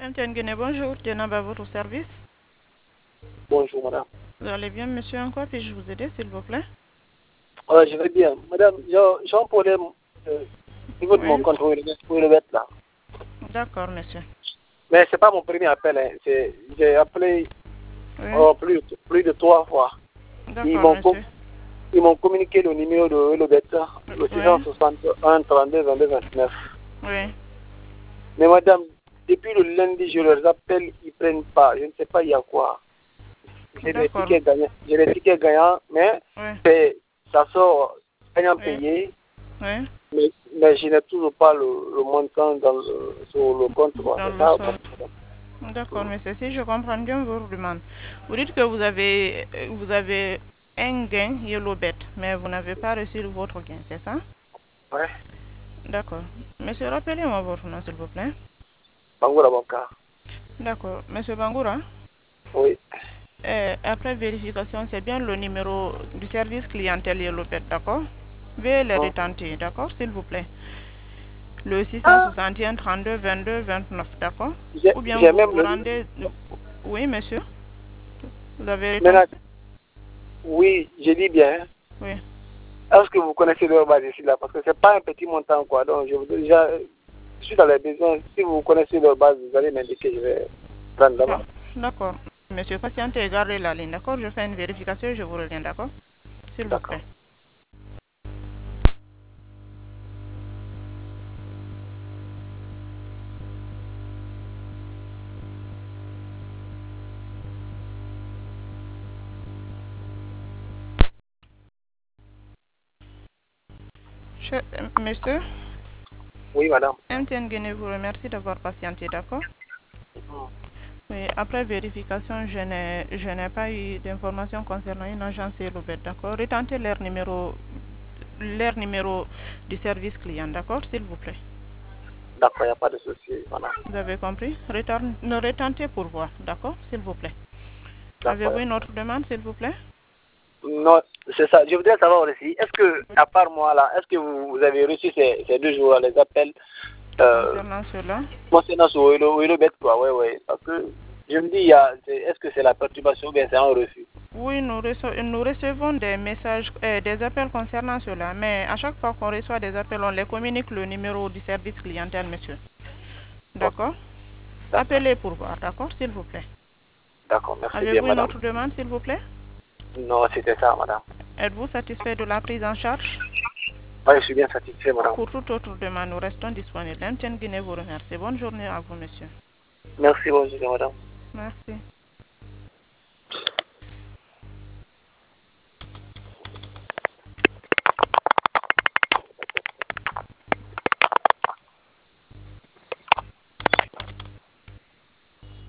MTN Guinée, bonjour. Jenab à votre service. Bonjour, madame. Vous allez bien, monsieur? En quoi puis-je vous aider, s'il vous plaît? Je vais bien. Madame, j'ai un problème au niveau de mon Oui. compte pour le mettre là. D'accord, monsieur. Mais c'est pas mon premier appel. Hein. J'ai appelé Oui. plus de 3 fois. D'accord, monsieur. Ils m'ont communiqué le numéro de Elobet, le Oui. 661 32 22 29. Oui. Mais madame, depuis le lundi, je leur appelle, ils prennent pas. Je ne sais pas il y a quoi. J'ai des D'accord. tickets gagnants, mais Oui. ça sort gagnant Oui. payé. Oui. Mais je n'ai toujours pas le montant sur le compte. Dans C'est le ça, sol. D'accord, monsieur. Si je comprends bien votre demande, vous dites que vous avez un gain YellowBet, mais vous n'avez pas reçu votre gain, c'est ça? Ouais. D'accord. Monsieur, rappelez-moi votre nom, s'il vous plaît. Bangoura Banka. D'accord. Monsieur Bangoura, Oui. après vérification, c'est bien le numéro du service clientèle YellowBet, d'accord? Veuillez le retenter, d'accord, s'il vous plaît. Le 661 32 22 29, d'accord? Ou bien J'ai vous même vous le... rendez... Oui, monsieur. Vous avez retenté? Maintenant, oui, je dis bien. Oui. Est-ce que vous connaissez leur base ici là? Parce que c'est pas un petit montant quoi. Donc je suis dans les besoins. Si vous connaissez leur base, vous allez m'indiquer, je vais prendre là-bas. D'accord. Monsieur, patientez et gardez la ligne, d'accord? Je fais une vérification et je vous reviens, d'accord? S'il vous plaît. D'accord. Monsieur, Oui, madame. MTN Guinée vous remercie d'avoir patienté, d'accord? Oui, après vérification, je n'ai pas eu d'informations concernant une agence Elobet, d'accord? Retentez leur numéro du service client, d'accord, s'il vous plaît. D'accord, il n'y a pas de souci, madame. Vous avez compris? Retentez pour voir, d'accord, s'il vous plaît. D'accord. Avez-vous une autre demande, s'il vous plaît? Non, c'est ça. Je voudrais savoir aussi, est-ce que, à part moi là, est-ce que vous avez reçu ces 2 jours les appels Concernant cela? concernant ce Hello Bet, quoi? Oui. Parce que je me dis, est-ce que c'est la perturbation ou bien c'est un refus? Oui, nous recevons des messages, des appels concernant cela, mais à chaque fois qu'on reçoit des appels, on les communique le numéro du service clientèle, monsieur. Ok, D'accord? d'accord. Appelez pour voir, d'accord, s'il vous plaît. D'accord, merci bien, Avez-vous une madame. autre demande, s'il vous plaît? Non, c'était ça, madame. Êtes-vous satisfait de la prise en charge? Oui, je suis bien satisfait, madame. Pour toute autre demande, nous restons disponibles. MTN Guinée vous remercie. Bonne journée à vous, monsieur. Merci, bonjour, madame. Merci.